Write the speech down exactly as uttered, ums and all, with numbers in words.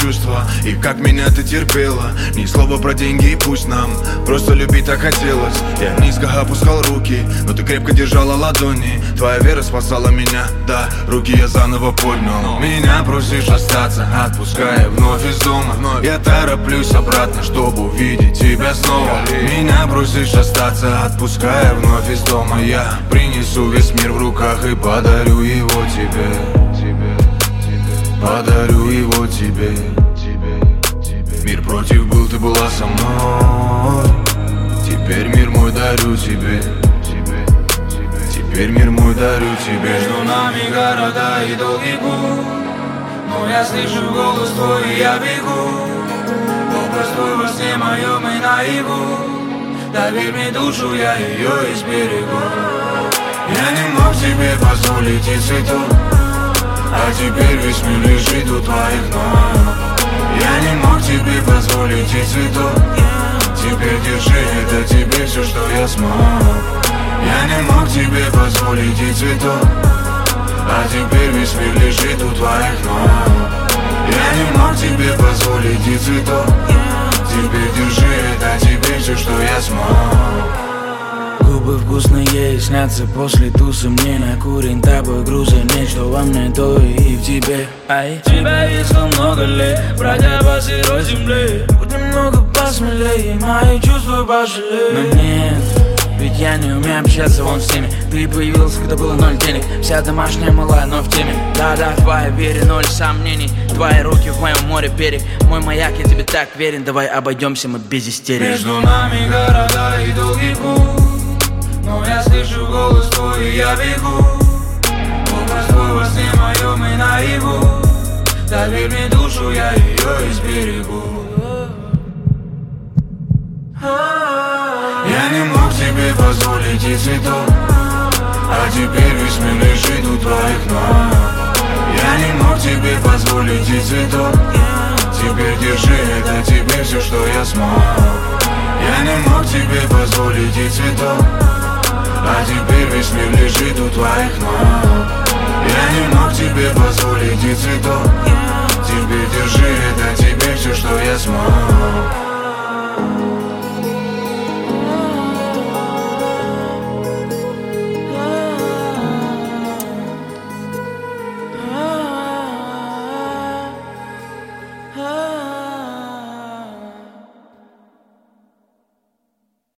чувства и как меня ты терпела. Ни слова про деньги и пусть нам просто любить так хотелось. Я низко опускал руки, но ты крепко держала ладони. Твоя вера спасала меня, да, руки я заново поднял. Меня просишь остаться, отпуская вновь из дома. Я тороплюсь обратно, чтобы увидеть тебя снова. Меня просишь остаться, отпуская вновь из дома. Я принесу весь мир в руках и подарю его тебе. Подарю его тебе. Мир против был, ты была со мной. Теперь мир мой дарю тебе. Теперь мир мой дарю тебе. Между нами города и долгий путь, но я слышу голос твой и я бегу. Образ твой во сне моем и наяву. Доверь мне душу, я ее изберегу. Я не мог тебе позволить и цветов, а теперь весь мир лежит у твоих ног. Я не мог тебе позволить и цветов, теперь держи, это тебе все, что я смог. Я не мог тебе позволить и цветов, а теперь весь мир лежит у твоих ног. Я не мог тебе позволить и цветов, теперь держи, это тебе все, что я смог. Губы вкусные, снятся после тусы. Мне накурен тобой грузы. Нет, что во мне, то и в тебе. Ай, тебя искал много лет, бродя по сырой земле. Будь немного посмелее, мои чувства пожалей. Но нет, ведь я не умею общаться вон с теми. Ты появился, когда было ноль денег. Вся домашняя малая, но в теме. Да-да, в твоей вере ноль сомнений. Твои руки в моем море берег. Мой маяк, я тебе так верен. Давай обойдемся мы без истерик. Между нами города и долгий путь, но я слышу голос твой и я бегу. Образ твой во сне моем и наяву. Доверь мне душу, я ее изберегу. Я не мог тебе позволить и цветов, а теперь весь мир лежит у твоих ног. Я не мог тебе позволить и цветов, теперь держи, это тебе все, что я смог. Я не мог тебе позволить и цветов, а теперь весь мир лежит у твоих ног. Я не мог тебе позволить и цветов, теперь держи, это тебе все, что я смог.